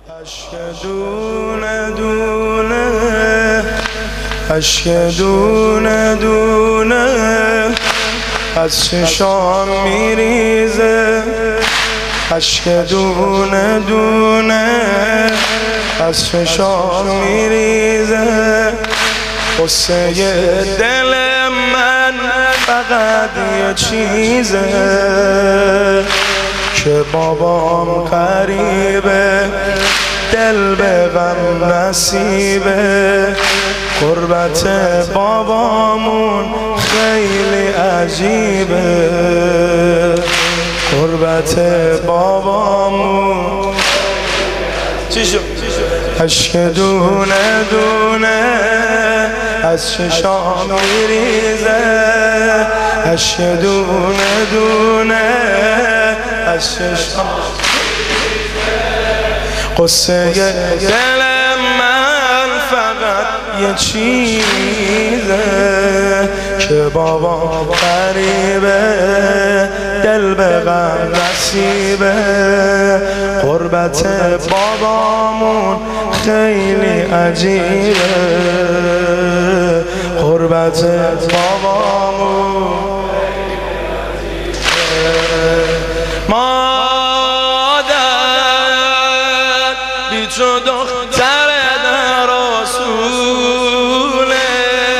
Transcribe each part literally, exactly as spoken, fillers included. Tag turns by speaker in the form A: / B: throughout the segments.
A: اشک دونه دونه اشک دونه دونه از چشام میریزه، اشک دونه دونه از چشام میریزه. قصه دل من فقط یه چیزه که بابام غریبه، دل به غم نصیبه. قربت بابامون خیلی عجیبه، قربت بابامون. چی شد؟ اشک دونه دونه از چشام میریزه، اشک دونه دونه از چشام. قصه دل من فقط یه چیزه که بابا غریبه، دل به غم نصیبه. قربت بابامون خیلی عجیبه، قربت بابامون. مادر بی تو دختر در رسوله،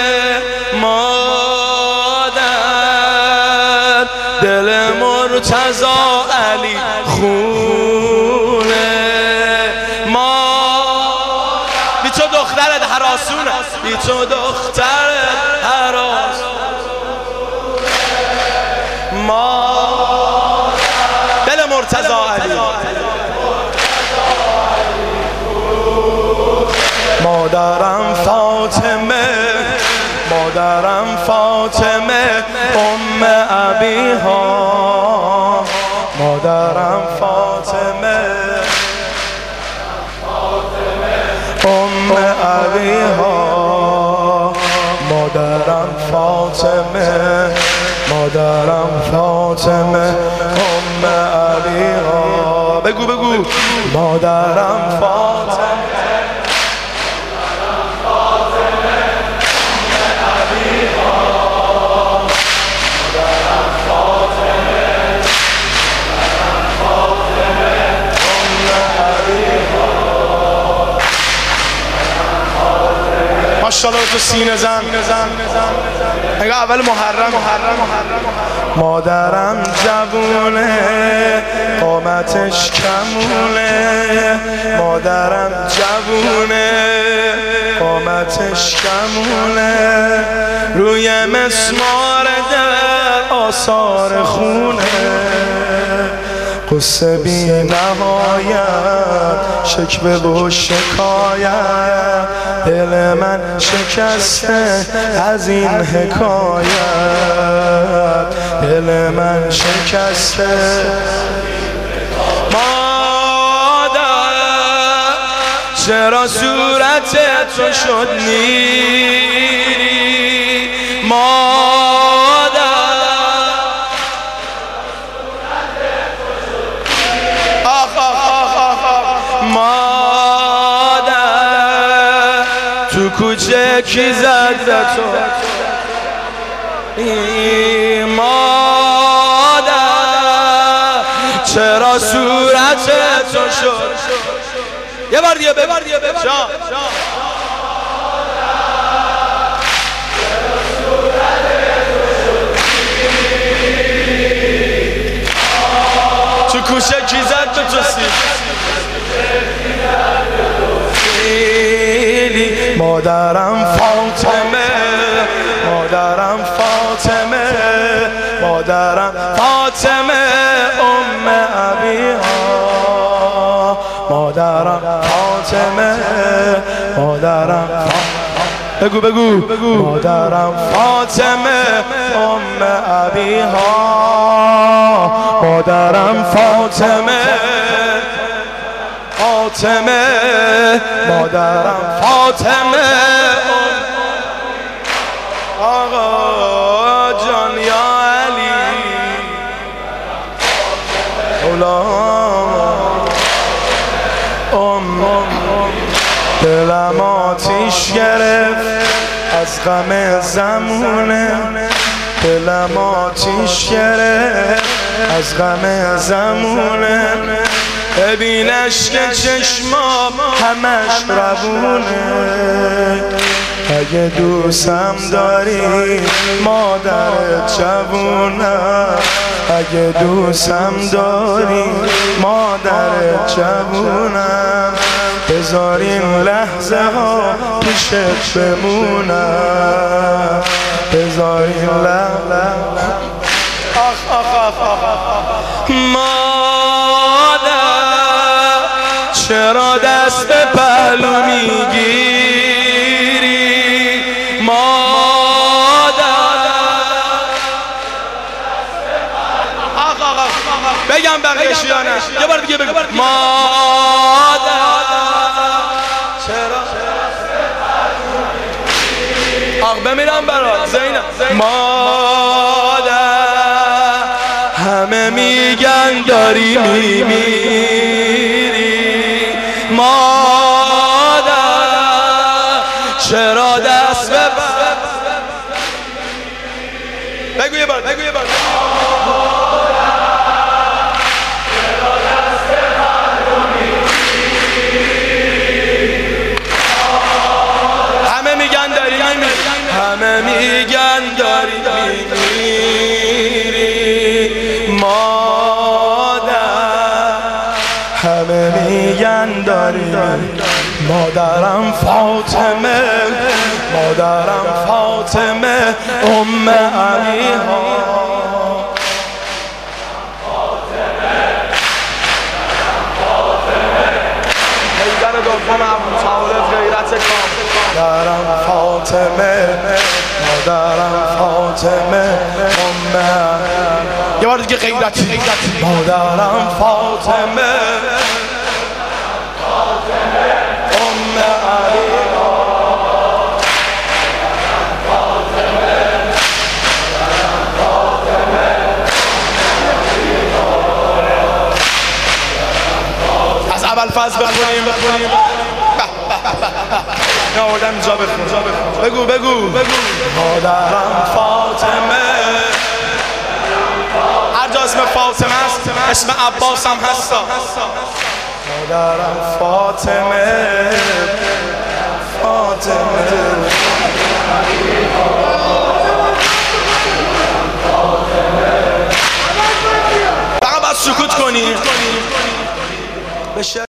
A: مادر دل مرتضی علی خونه. ما بی تو دخترت هراسونه، بی تو دخترت هراسونه. ما دل مرتضی علی. مادرم فاطمه، مادرم فاطمه ام ابیها، مادرم فاطمه ام ابیها، مادرم فاطمه، مادرم فاطمه ام ابیها. بگو بگو. مادرم فاطمه، ماشاءالله تو سینه زن. اگه اول محرم. مادرم جوونه قامتش کمونه، مادرم جوونه قامتش کمونه. روی مسمار در آثار خونه، قصه بی نهایت شکوه و شکایت. دل من شکسته از این حکایت، دل من شکسته. مادر چرا صورت تو شد نیری، مادر مادر تو کوچه کی زد به تو، مادر چرا صورت تو شد. یه بار دیگه ببر دیگه ببر. تو کوچه کی زد به تو سی. مادرم فاطمه، مادرم فاطمه، مادرم فاطمه ام ابیها، مادرم فاطمه، مادرم بگو بگو. مادرم فاطمه ام ابیها، مادرم فاطمه فاطمه، مادرم فاطمه. آقا جان یا علی مولا دلم آتیش گرفت از غم زمونه، دلم آتیش گرفت از غم زمونه. ببینش که چشمام همش روونه، اگه دوستم داری مادرت جوونم، اگه دوستم داری مادرت جوونم. بذار این لحظه ها پیشت بمونم، بذار این لحظه آخ آخ آخ آخ. مادر چرا دست به پهلو میگیری؟ مادر آخ آخ آخ. بگم بقیه‌اش یا نه؟ یه بار دیگه بگم. مادر چرا آخ بمیرم برات زینب. مادر همه میگن داری میمیری، مادر چرا دست به بگو یه بار بگو یه بار. همه میگن داری میمیری، همه میگن داری میمیری، مادر همه میگن داری. مادرم فاطمه، مادرم فاطمه ام علیها، حیدر دوم ابو طالب غیرت کام. مادرم فاطمه، مادرم فاطمه ام، یه بار دیگه غیرت. مادرم فاطمه ام علیها، از اول فاز بخونیم بخونیم. نه آوردم اینجا بخون. بگو بگو بگو. مادرم فاطمه، هر جا اسم فاطمه است اسم عباس هم هستا. مادرم فاطمه، فاطمه فقط باید سکوت کنی.